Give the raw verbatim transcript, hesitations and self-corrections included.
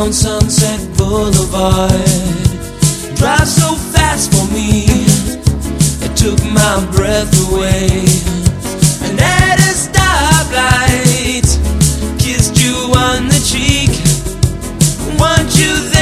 down Sunset Boulevard. Drive so fast for me, it took my breath away. And at a stoplight, kissed you on the cheek. Want you there